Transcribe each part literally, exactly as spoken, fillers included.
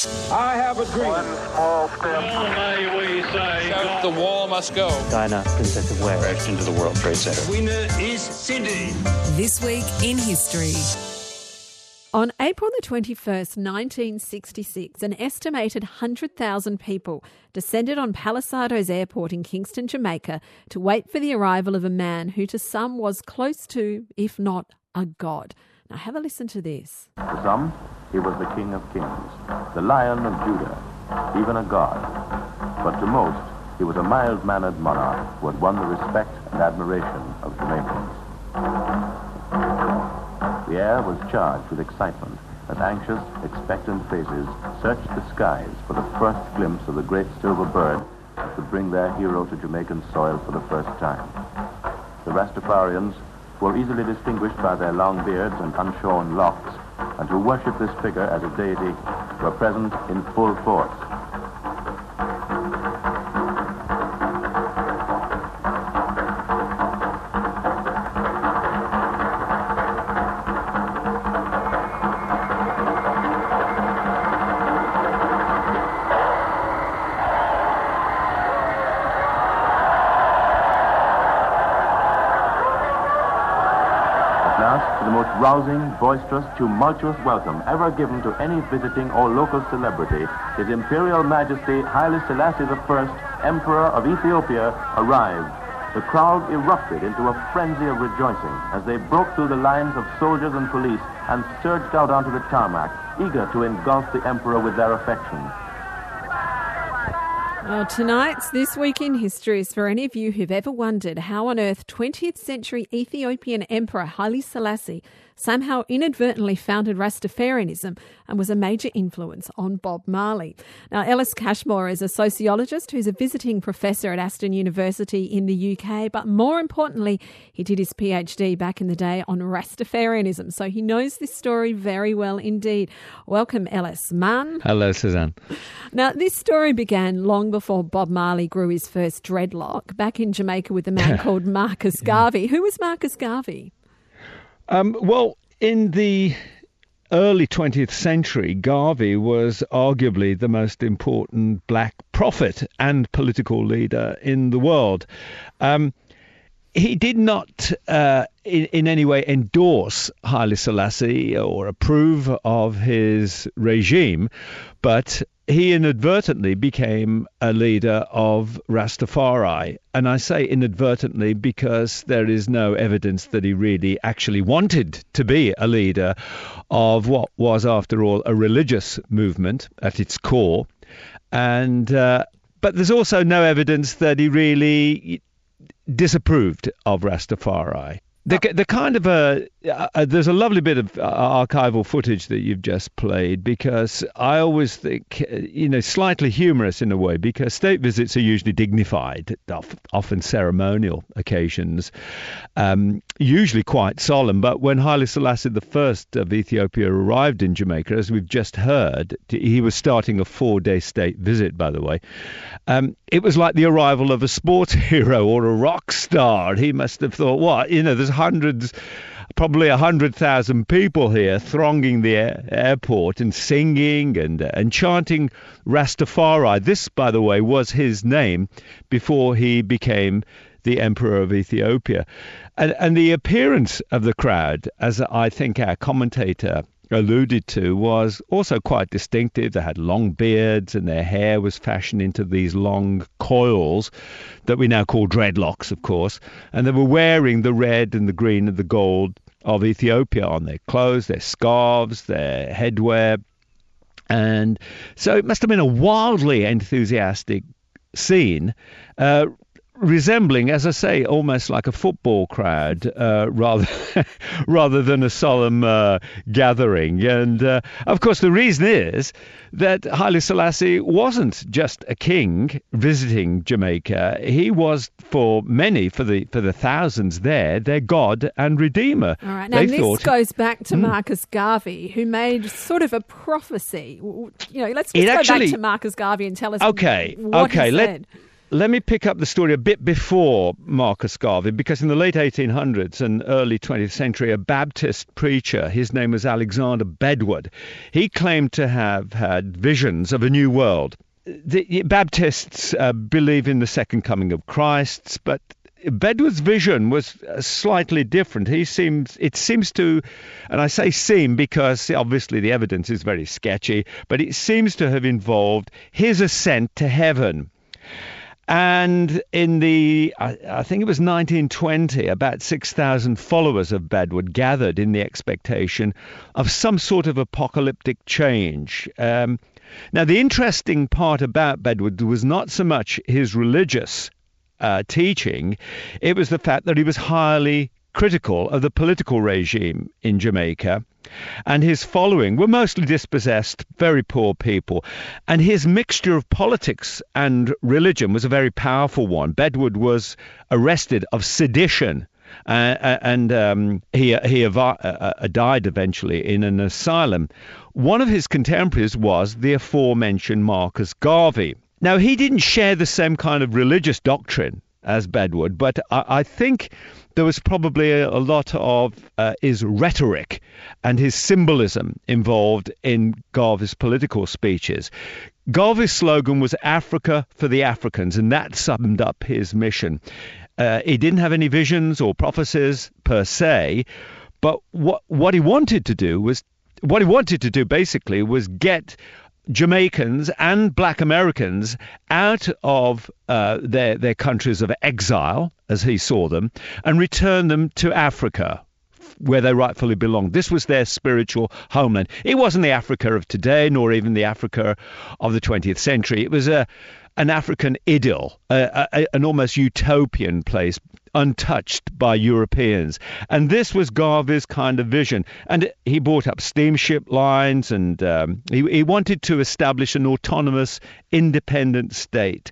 I have a dream. One small step. Oh, may we say, Shout, the wall must go. Diana, Princess of Wales. Crashed into the World Trade Center. Winner is Sydney. This week in history. On April the twenty-first, nineteen sixty-six, an estimated one hundred thousand people descended on Palisadoes Airport in Kingston, Jamaica, to wait for the arrival of a man who to some was close to, if not a god. Now have a listen to this. To some, he was the King of Kings, the Lion of Judah, even a god. But to most, he was a mild-mannered monarch who had won the respect and admiration of Jamaicans. The air was charged with excitement as anxious, expectant faces searched the skies for the first glimpse of the great silver bird that would bring their hero to Jamaican soil for the first time. The Rastafarians, who were easily distinguished by their long beards and unshorn locks, and who worshipped this figure as a deity, were present in full force. The most rousing, boisterous, tumultuous welcome ever given to any visiting or local celebrity, His Imperial Majesty Haile Selassie the First, Emperor of Ethiopia, arrived. The crowd erupted into a frenzy of rejoicing as they broke through the lines of soldiers and police and surged out onto the tarmac, eager to engulf the Emperor with their affection. Well, tonight's This Week in History is for any of you who've ever wondered how on earth twentieth century Ethiopian Emperor Haile Selassie somehow inadvertently founded Rastafarianism and was a major influence on Bob Marley. Now, Ellis Cashmore is a sociologist who's a visiting professor at Aston University in the U K, but more importantly, he did his PhD back in the day on Rastafarianism, so he knows this story very well indeed. Welcome, Ellis. Man. Hello, Suzanne. Now, this story began long before Bob Marley grew his first dreadlock, back in Jamaica with a man called Marcus Garvey. Who was Marcus Garvey? Um, well, in the early twentieth century, Garvey was arguably the most important black prophet and political leader in the world. Um, he did not uh, in, in any way endorse Haile Selassie or approve of his regime, but he inadvertently became a leader of Rastafari. And I say inadvertently because there is no evidence that he really actually wanted to be a leader of what was, after all, a religious movement at its core. And uh, but there's also no evidence that he really disapproved of Rastafari. The, the kind of a, uh, there's a lovely bit of archival footage that you've just played, because I always think, you know, slightly humorous in a way, because state visits are usually dignified, often ceremonial occasions, um, usually quite solemn. But when Haile Selassie the First of Ethiopia arrived in Jamaica, as we've just heard, he was starting a four-day state visit, by the way. Um, it was like the arrival of a sports hero or a rock star. He must have thought, what, you know, there's hundreds, probably a hundred thousand people here thronging the air, airport and singing and uh, and chanting Rastafari. This, by the way, was his name before he became the Emperor of Ethiopia. And, and the appearance of the crowd, as I think our commentator alluded to, was also quite distinctive. They had long beards and their hair was fashioned into these long coils that we now call dreadlocks, of course. And they were wearing the red and the green and the gold of Ethiopia on their clothes, their scarves, their headwear. And so it must have been a wildly enthusiastic scene, uh, resembling, as I say, almost like a football crowd, uh, rather rather than a solemn uh, gathering. And uh, of course, the reason is that Haile Selassie wasn't just a king visiting Jamaica. He was, for many, for the for the thousands there, their god and redeemer. All right. Now, they this thought, goes back to mm, Marcus Garvey, who made sort of a prophecy. You know, let's just It go actually- back to Marcus Garvey and tell us Okay, what okay, he let- said. let me pick up the story a bit before Marcus Garvey, because in the late eighteen hundreds and early twentieth century, a Baptist preacher, his name was Alexander Bedward, he claimed to have had visions of a new world. The Baptists uh, believe in the second coming of Christ, but Bedward's vision was slightly different. He seems, it seems to, and I say seem because obviously the evidence is very sketchy, but it seems to have involved his ascent to heaven. And in the, I, I think it was nineteen twenty, about six thousand followers of Bedward gathered in the expectation of some sort of apocalyptic change. Um, now, the interesting part about Bedward was not so much his religious uh, teaching, it was the fact that he was highly critical of the political regime in Jamaica, and his following were mostly dispossessed, very poor people. And his mixture of politics and religion was a very powerful one. Bedward was arrested of sedition, uh, and um, he, he uh, uh, died eventually in an asylum. One of his contemporaries was the aforementioned Marcus Garvey. Now, he didn't share the same kind of religious doctrine as Bedward, but I, I think there was probably a, a lot of uh, his rhetoric and his symbolism involved in Garvey's political speeches. Garvey's slogan was Africa for the Africans, and that summed up his mission. Uh, he didn't have any visions or prophecies per se, but what what he wanted to do was, what he wanted to do basically was get Jamaicans and Black Americans out of uh, their their countries of exile, as he saw them, and return them to Africa, where they rightfully belonged. This was their spiritual homeland. It wasn't the Africa of today, nor even the Africa of the twentieth century. It was a an African idyll, a, a, an almost utopian place, untouched by Europeans. And this was Garvey's kind of vision. And he brought up steamship lines, and um, he, he wanted to establish an autonomous, independent state.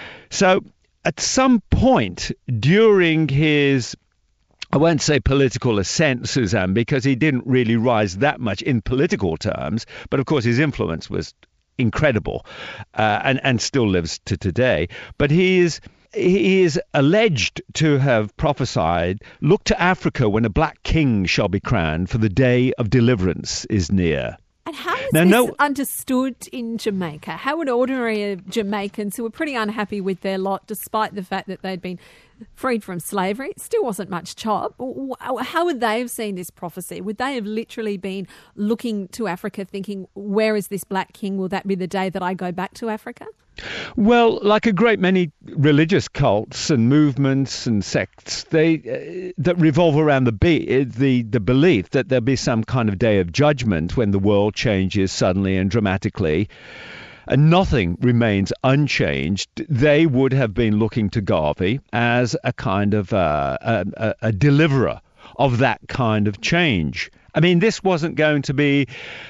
So at some point during his, I won't say political ascent, Suzanne, because he didn't really rise that much in political terms, but of course his influence was incredible, uh, and, and still lives to today. But he is He is alleged to have prophesied, "Look to Africa when a black king shall be crowned, for the day of deliverance is near." And how is now, this no, understood in Jamaica? How would ordinary Jamaicans who were pretty unhappy with their lot, despite the fact that they'd been freed from slavery, it still wasn't much chop, how would they have seen this prophecy? Would they have literally been looking to Africa thinking, where is this black king? Will that be the day that I go back to Africa? Well, like a great many religious cults and movements and sects, they uh, that revolve around the, be- the the belief that there'll be some kind of day of judgment when the world changes suddenly and dramatically, and nothing remains unchanged. They would have been looking to Garvey as a kind of uh, a, a deliverer of that kind of change. I mean, this wasn't going to be,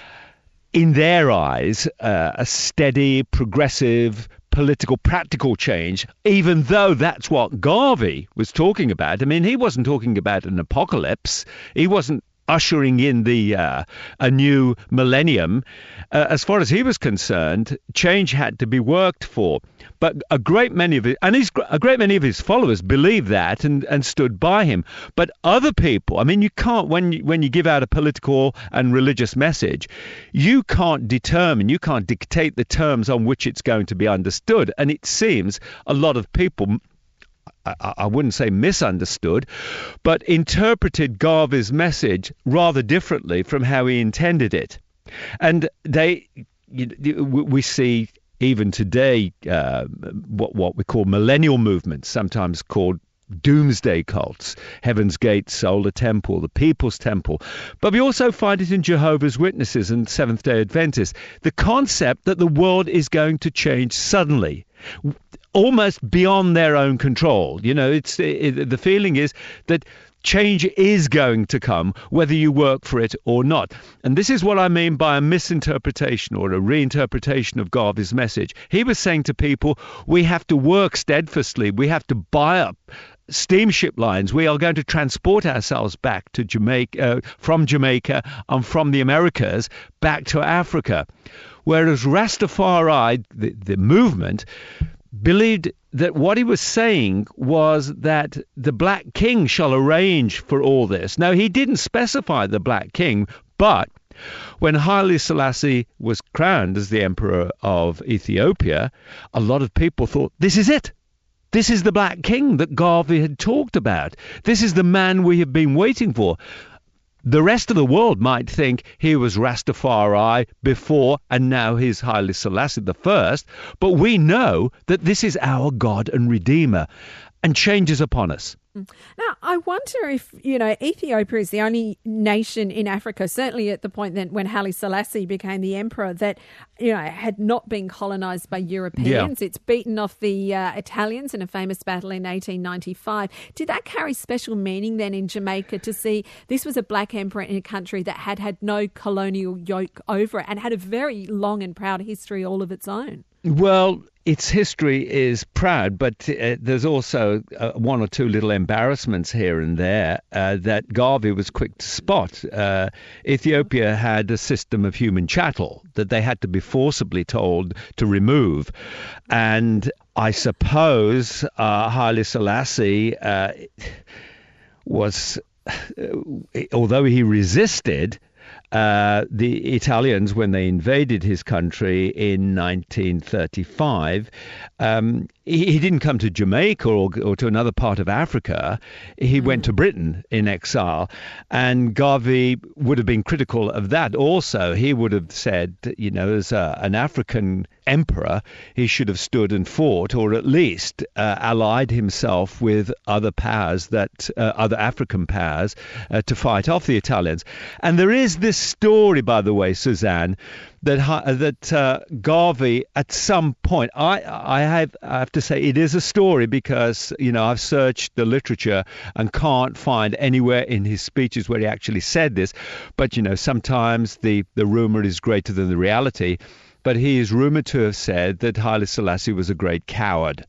in their eyes, uh, a steady, progressive, political, practical change, even though that's what Garvey was talking about. I mean, he wasn't talking about an apocalypse. He wasn't ushering in the uh, a new millennium. Uh, as far as he was concerned, change had to be worked for. But a great many of it, and his, a great many of his followers believed that and, and stood by him. But other people, I mean, you can't, when you, when you give out a political and religious message, you can't determine, you can't dictate the terms on which it's going to be understood. And it seems a lot of people, I, I wouldn't say misunderstood, but interpreted Garvey's message rather differently from how he intended it. And they, you, we see even today uh, what what we call millennial movements, sometimes called doomsday cults, Heaven's Gate, Solar Temple, the People's Temple. But we also find it in Jehovah's Witnesses and Seventh-day Adventists. The concept that the world is going to change suddenly, almost beyond their own control. You know, it's it, the feeling is that change is going to come, whether you work for it or not. And this is what I mean by a misinterpretation or a reinterpretation of Garvey's message. He was saying to people, we have to work steadfastly. We have to buy up steamship lines. We are going to transport ourselves back to Jamaica, uh, from Jamaica and from the Americas back to Africa. Whereas Rastafari, the, the movement, believed that what he was saying was that the Black King shall arrange for all this. Now, he didn't specify the Black King, but when Haile Selassie was crowned as the Emperor of Ethiopia, a lot of people thought, this is it. This is the Black King that Garvey had talked about. This is the man we have been waiting for. The rest of the world might think he was Rastafari before and now he's Haile Selassie the First, but we know that this is our God and Redeemer, and change is upon us. Now, I wonder if, you know, Ethiopia is the only nation in Africa, certainly at the point then when Haile Selassie became the emperor, that, you know, had not been colonised by Europeans. Yeah. It's beaten off the uh, Italians in a famous battle in eighteen ninety-five. Did that carry special meaning then in Jamaica to see this was a black emperor in a country that had had no colonial yoke over it and had a very long and proud history all of its own? Well, its history is proud, but uh, there's also uh, one or two little embarrassments here and there uh, that Garvey was quick to spot. Uh, Ethiopia had a system of human chattel that they had to be forcibly told to remove. And I suppose uh, Haile Selassie uh, was, uh, although he resisted, Uh, the Italians, when they invaded his country in nineteen thirty-five, um, he, he didn't come to Jamaica or, or to another part of Africa. He mm. went to Britain in exile. And Garvey would have been critical of that also. He would have said, you know, as a, an African emperor, he should have stood and fought, or at least uh, allied himself with other powers, that uh, other African powers, uh, to fight off the Italians. And there is this story, by the way, Suzanne, that uh, that uh, Garvey at some point, I I have I have to say it is a story because, you know, I've searched the literature and can't find anywhere in his speeches where he actually said this. But, you know, sometimes the, the rumor is greater than the reality. But he is rumored to have said that Haile Selassie was a great coward.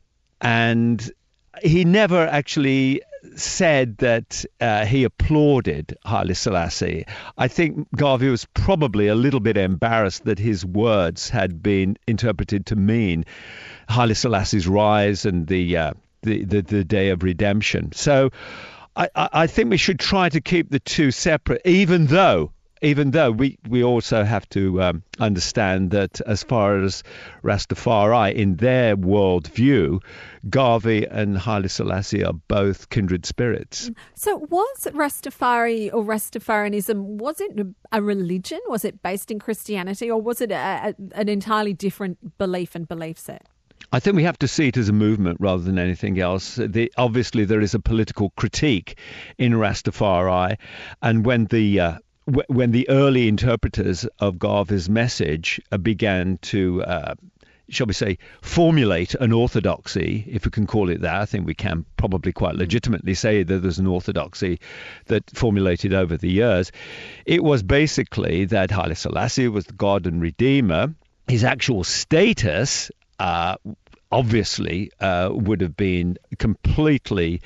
And he never actually said that uh, he applauded Haile Selassie. I think Garvey was probably a little bit embarrassed that his words had been interpreted to mean Haile Selassie's rise and the uh, the, the the day of redemption. So I, I think we should try to keep the two separate, even though Even though we, we also have to um, understand that as far as Rastafari, in their worldview, Garvey and Haile Selassie are both kindred spirits. So was Rastafari or Rastafarianism, was it a religion? Was it based in Christianity, or was it a, a, an entirely different belief and belief set? I think we have to see it as a movement rather than anything else. The, obviously, there is a political critique in Rastafari, and when the uh, when the early interpreters of Garvey's message began to, uh, shall we say, formulate an orthodoxy, if we can call it that, I think we can probably quite legitimately say that there's an orthodoxy that formulated over the years. It was basically that Haile Selassie was the God and Redeemer. His actual status, uh, obviously, uh, would have been completely...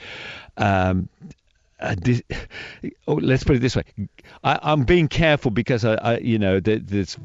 Um, Uh, this, oh, let's put it this way. I, I'm being careful because I, I you know, the, this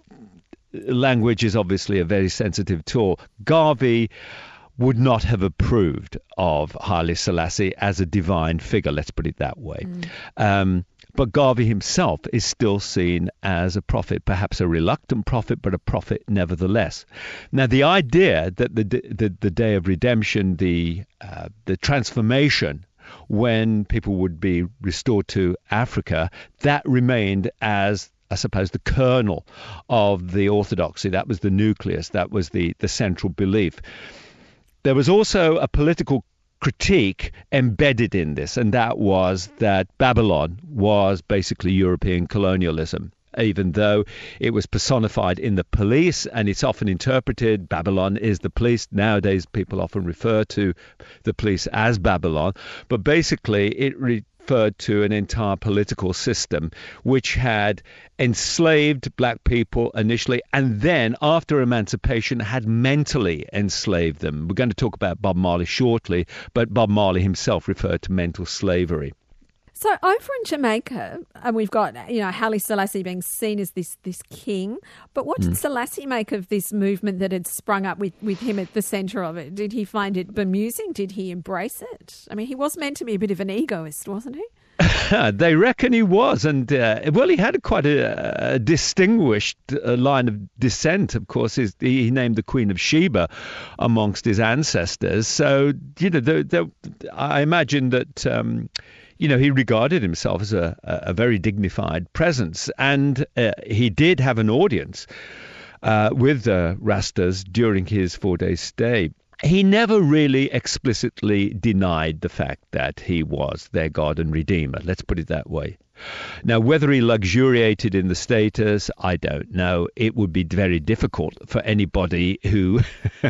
language is obviously a very sensitive tool. Garvey would not have approved of Haile Selassie as a divine figure. Let's put it that way. Mm. Um, but Garvey himself is still seen as a prophet, perhaps a reluctant prophet, but a prophet nevertheless. Now, the idea that the the, the day of redemption, the uh, the transformation, when people would be restored to Africa, that remained as, I suppose, the kernel of the orthodoxy. That was the nucleus. That was the, the central belief. There was also a political critique embedded in this, and that was that Babylon was basically European colonialism. Even though it was personified in the police, and it's often interpreted, Babylon is the police. Nowadays, people often refer to the police as Babylon. But basically, it referred to an entire political system which had enslaved black people initially, and then, after emancipation, had mentally enslaved them. We're going to talk about Bob Marley shortly, but Bob Marley himself referred to mental slavery. So over in Jamaica, and we've got, you know, Haile Selassie being seen as this this king. But what did mm. Selassie make of this movement that had sprung up with, with him at the centre of it? Did he find it bemusing? Did he embrace it? I mean, he was meant to be a bit of an egoist, wasn't he? They reckon he was, and uh, well, he had quite a, a distinguished uh, line of descent. Of course, his, he named the Queen of Sheba amongst his ancestors. So, you know, the, the, I imagine that, um, you know, he regarded himself as a, a very dignified presence, and uh, he did have an audience uh, with the Rastas during his four-day stay. He never really explicitly denied the fact that he was their God and Redeemer. Let's put it that way. Now, whether he luxuriated in the status, I don't know. It would be very difficult for anybody who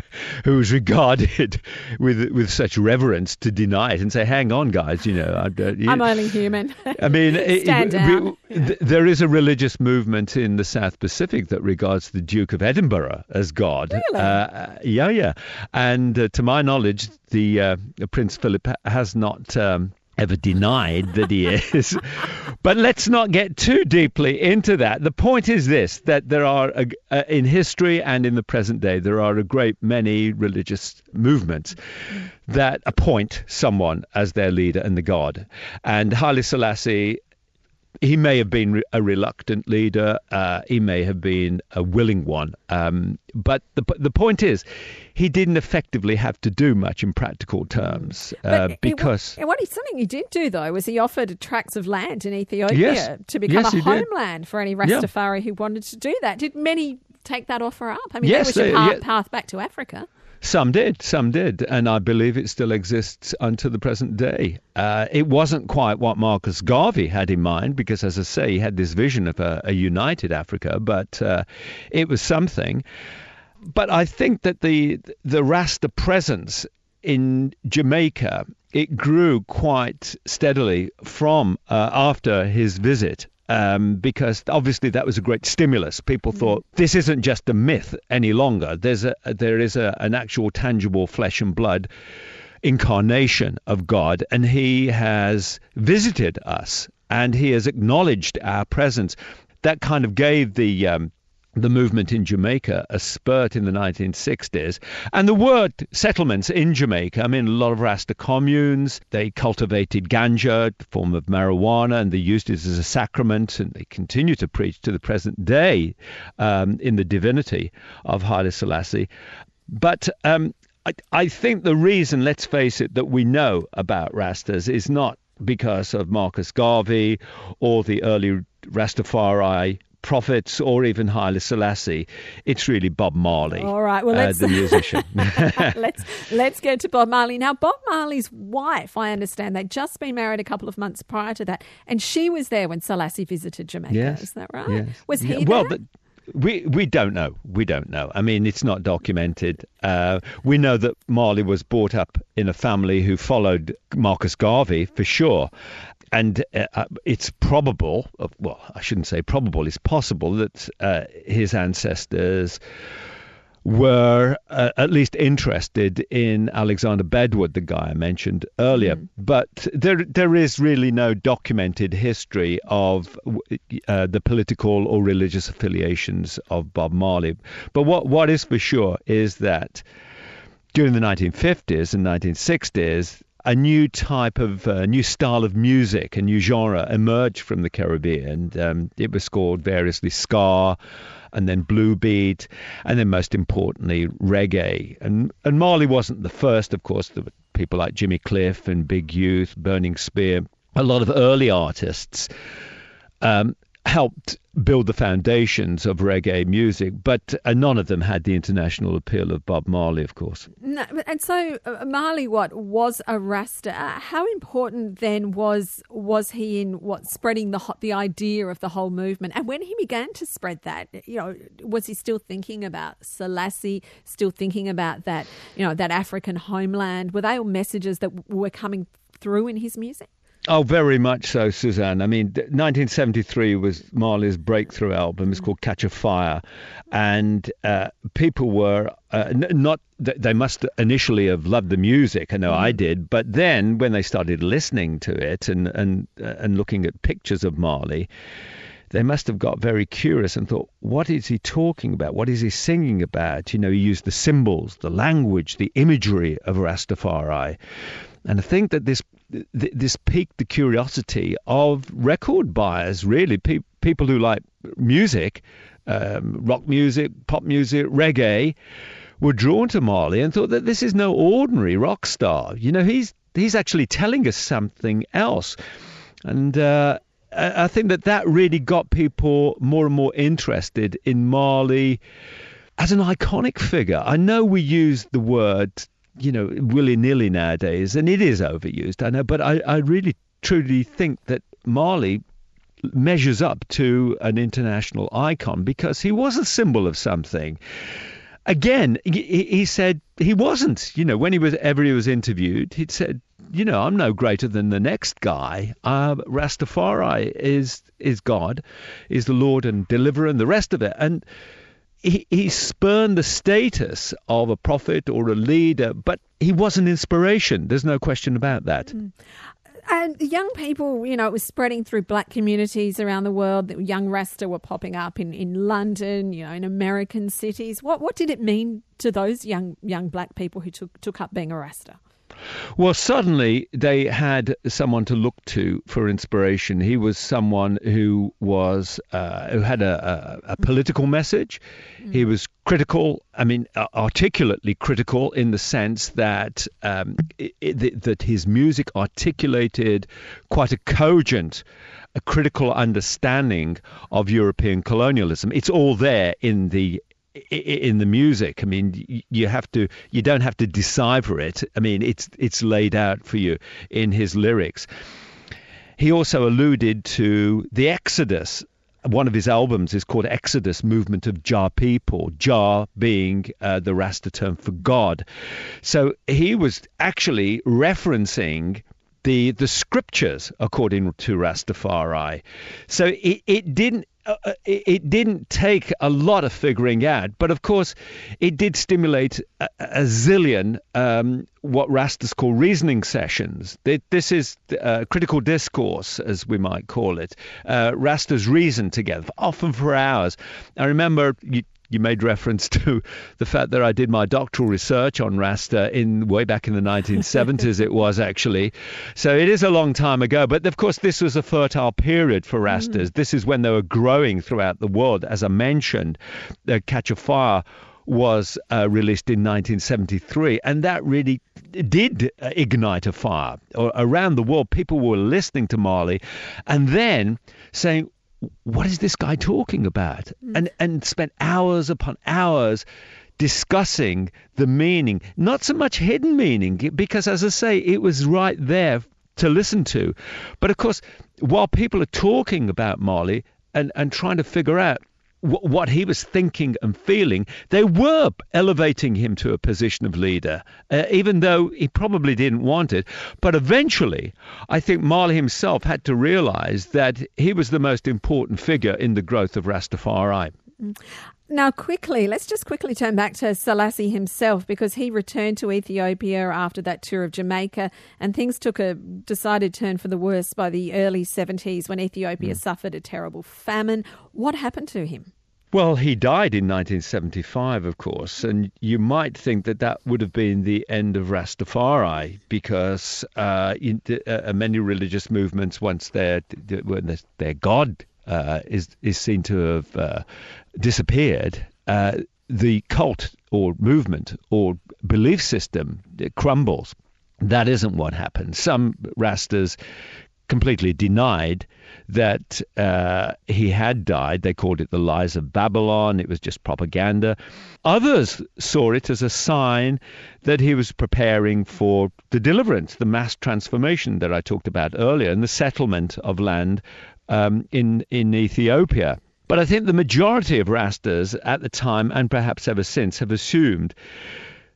who is regarded with with such reverence to deny it and say, "Hang on, guys, you know, I, uh, you, I'm only human." I mean, Stand it, down. It, th- there is a religious movement in the South Pacific that regards the Duke of Edinburgh as God. Really? Uh, yeah, yeah. And uh, to my knowledge, the uh, Prince Philip has not Um, ever denied that he is. But let's not get too deeply into that. The point is this, that there are, a, uh, in history and in the present day, there are a great many religious movements that appoint someone as their leader and the God. And Haile Selassie, he may have been a reluctant leader, uh, he may have been a willing one, um, but the the point is, he didn't effectively have to do much in practical terms uh, But because... He, what he, something he did do, though, was he offered tracts of land in Ethiopia Yes. to become Yes, a he did. homeland for any Rastafari who wanted to do that. Did many take that offer up? I mean, Yes, that was your uh, path, yeah. path back to Africa. Some did, some did, and I believe it still exists unto the present day. Uh, it wasn't quite what Marcus Garvey had in mind, because, as I say, he had this vision of a, a united Africa, but uh, it was something. But I think that the the Rasta presence in Jamaica, it grew quite steadily from uh, after his visit. Um, because obviously that was a great stimulus. People thought this isn't just a myth any longer. There's a there is a, an actual tangible flesh and blood incarnation of God, and he has visited us and he has acknowledged our presence. That kind of gave the um, the movement in Jamaica a spurt in the nineteen sixties. And the word settlements in Jamaica, I mean, a lot of Rasta communes, they cultivated ganja, a form of marijuana, and they used it as a sacrament, and they continue to preach to the present day um, in the divinity of Haile Selassie. But um, I, I think the reason, let's face it, that we know about Rastas is not because of Marcus Garvey or the early Rastafari prophets or even Haile Selassie. It's really Bob Marley. All right, well, let's, uh, the musician. let's let's get to Bob Marley. Now, Bob Marley's wife, I understand, they'd just been married a couple of months prior to that, and she was there when Selassie visited Jamaica. Yes. Is that right? Yes. Was he yeah. Well, there? the, we we don't know. We don't know. I mean, it's not documented. Uh, we know that Marley was brought up in a family who followed Marcus Garvey for sure. And uh, it's probable, well, I shouldn't say probable, it's possible that uh, his ancestors were uh, at least interested in Alexander Bedwood, the guy I mentioned earlier. Mm. But there, there is really no documented history of uh, the political or religious affiliations of Bob Marley. But what, what is for sure is that during the nineteen fifties and nineteen sixties, a new type of, uh, new style of music, a new genre emerged from the Caribbean. Um, it was called variously ska, and then blue beat, and then most importantly, reggae. And and Marley wasn't the first, of course. There were people like Jimmy Cliff and Big Youth, Burning Spear. A lot of early artists um, helped build the foundations of reggae music, but uh, none of them had the international appeal of Bob Marley, of course. No, and so uh, Marley, what, was a Rasta? Uh, how important then was was he in what spreading the the idea of the whole movement? And when he began to spread that, you know, was he still thinking about Selassie? Still thinking about that, you know, that African homeland? Were they all messages that were coming through in his music? Oh, very much so, Suzanne. I mean, nineteen seventy-three was Marley's breakthrough album. It's called Catch a Fire. And uh, people were uh, n- not, they must initially have loved the music. I know mm. I did. But then when they started listening to it and, and, uh, and looking at pictures of Marley, they must have got very curious and thought, what is he talking about? What is he singing about? You know, he used the symbols, the language, the imagery of Rastafari. And I think that this th- this piqued the curiosity of record buyers, really, pe- people who like music, um, rock music, pop music, reggae, were drawn to Marley and thought that this is no ordinary rock star. You know, he's he's actually telling us something else. And uh, I think that that really got people more and more interested in Marley as an iconic figure. I know we use the word, you know, willy-nilly nowadays, and it is overused, I know, but I, I really truly think that Marley measures up to an international icon because he was a symbol of something. Again, he, he said he wasn't, you know, when he was ever he was interviewed, he'd said, you know, I'm no greater than the next guy. Uh, Rastafari is is God, is the Lord and deliverer and the rest of it. And he, he spurned the status of a prophet or a leader, but he was an inspiration. There's no question about that. Mm. And young people, you know, it was spreading through black communities around the world. Young Rasta were popping up in, in London, you know, in American cities. What what did it mean to those young young black people who took took up being a Rasta? Well, suddenly they had someone to look to for inspiration. He was someone who was uh, who had a, a, a political message. Mm. He was critical. I mean, uh, articulately critical in the sense that um, it, it, that his music articulated quite a cogent, a critical understanding of European colonialism. It's all there in the. in the music. I mean, you have to, you don't have to decipher it. I mean, it's it's laid out for you in his lyrics. He also alluded to the Exodus. One of his albums is called Exodus, Movement of Jah People, Jah being uh, the Rasta term for God. So he was actually referencing the the scriptures according to Rastafari. So it, it didn't Uh, it, it didn't take a lot of figuring out, but of course it did stimulate a, a zillion um, what Rastas call reasoning sessions. This is uh, critical discourse, as we might call it. Uh, Rastas reason together, often for hours. I remember you, you made reference to the fact that I did my doctoral research on Rasta in way back in the nineteen seventies. It was actually. So it is a long time ago. But of course, this was a fertile period for Rastas. Mm. This is when they were growing throughout the world. As I mentioned, uh, Catch a Fire was uh, released in nineteen seventy-three, and that really did uh, ignite a fire. Or, around the world, people were listening to Marley and then saying, what is this guy talking about? Mm. And and spent hours upon hours discussing the meaning, not so much hidden meaning, because as I say, it was right there to listen to. But of course, while people are talking about Marley and, and trying to figure out w- what he was thinking and feeling, they were elevating him to a position of leader, uh, even though he probably didn't want it. But eventually, I think Marley himself had to realize that he was the most important figure in the growth of Rastafari. Now, quickly, let's just quickly turn back to Selassie himself, because he returned to Ethiopia after that tour of Jamaica, and things took a decided turn for the worse by the early seventies when Ethiopia mm. suffered a terrible famine. What happened to him? Well, he died in nineteen seventy-five, of course, and you might think that that would have been the end of Rastafari, because uh, in, uh, many religious movements, once their when their God uh, is is seen to have uh, disappeared, uh, the cult or movement or belief system crumbles. That isn't what happened. Some Rastas completely denied that uh, he had died. They called it the lies of Babylon. It was just propaganda. Others saw it as a sign that he was preparing for the deliverance, the mass transformation that I talked about earlier, and the settlement of land um, in, in Ethiopia. But I think the majority of Rastas at the time, and perhaps ever since, have assumed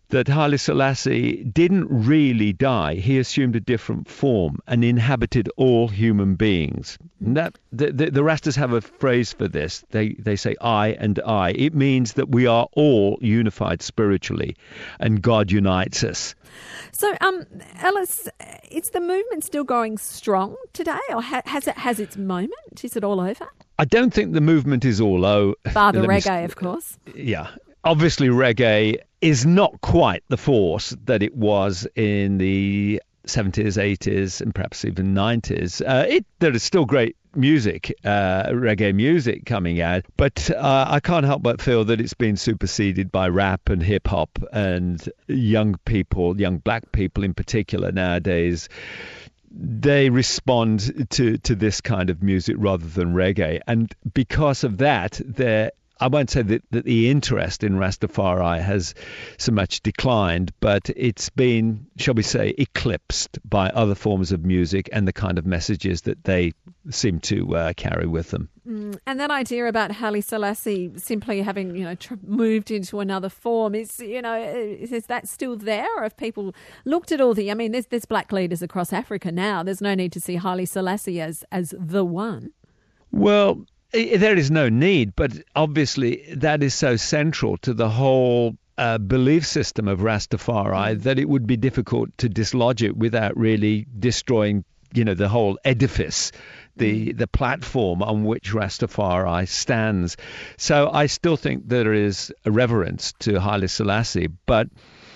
that Haile Selassie didn't really die. He assumed a different form and inhabited all human beings. And that the, the, the Rastas have a phrase for this. They they say I and I. It means that we are all unified spiritually, and God unites us. So, um, Alice, is the movement still going strong today, or ha- has it has its moment? Is it all over? I don't think the movement is all over. Bar the reggae, me, of course. Yeah. Obviously, reggae is not quite the force that it was in the seventies, eighties, and perhaps even nineties. Uh, it, there is still great music, uh, reggae music coming out, but uh, I can't help but feel that it's been superseded by rap and hip hop, and young people, young black people in particular nowadays, they respond to, to this kind of music rather than reggae. And because of that, they're I won't say that, that the interest in Rastafari has so much declined, but it's been, shall we say, eclipsed by other forms of music and the kind of messages that they seem to uh, carry with them. Mm, and that idea about Haile Selassie simply having, you know, tr- moved into another form, is, you know, is, is that still there? Or have people looked at all the, I mean, there's, there's black leaders across Africa now. There's no need to see Haile Selassie as, as the one. Well, there is no need, but obviously that is so central to the whole uh, belief system of Rastafari that it would be difficult to dislodge it without really destroying, you know, the whole edifice, the the platform on which Rastafari stands. So I still think there is a reverence to Haile Selassie, but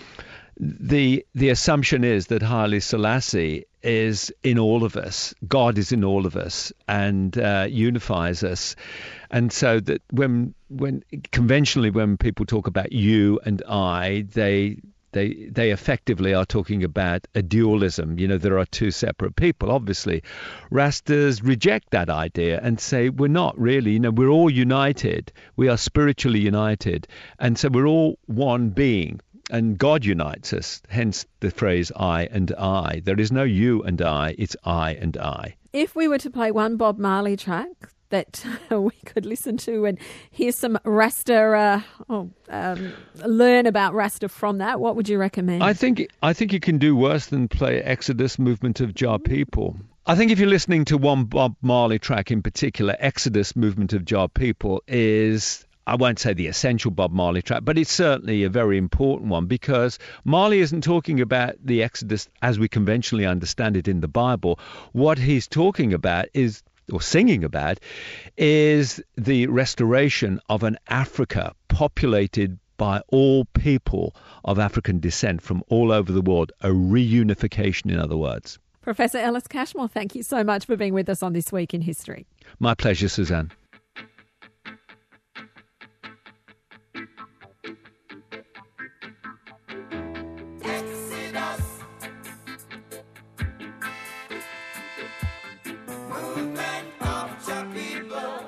the the assumption is that Haile Selassie is in all of us. God is in all of us and uh, unifies us. And so that when when conventionally when people talk about you and I, they they they effectively are talking about a dualism. You know, there are two separate people. Obviously, Rastas reject that idea and say we're not really. You know, we're all united. We are spiritually united, and so we're all one being. And God unites us, hence the phrase I and I. There is no you and I, it's I and I. If we were to play one Bob Marley track that we could listen to and hear some Rasta, uh, oh, um, learn about Rasta from that, what would you recommend? I think I think you can do worse than play Exodus, Movement of Jah People. I think if you're listening to one Bob Marley track in particular, Exodus, Movement of Jah People is, I won't say the essential Bob Marley track, but it's certainly a very important one, because Marley isn't talking about the Exodus as we conventionally understand it in the Bible. What he's talking about is, or singing about, is the restoration of an Africa populated by all people of African descent from all over the world, a reunification, in other words. Professor Ellis Cashmore, thank you so much for being with us on This Week in History. My pleasure, Suzanne.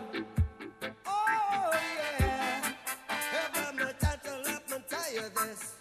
This.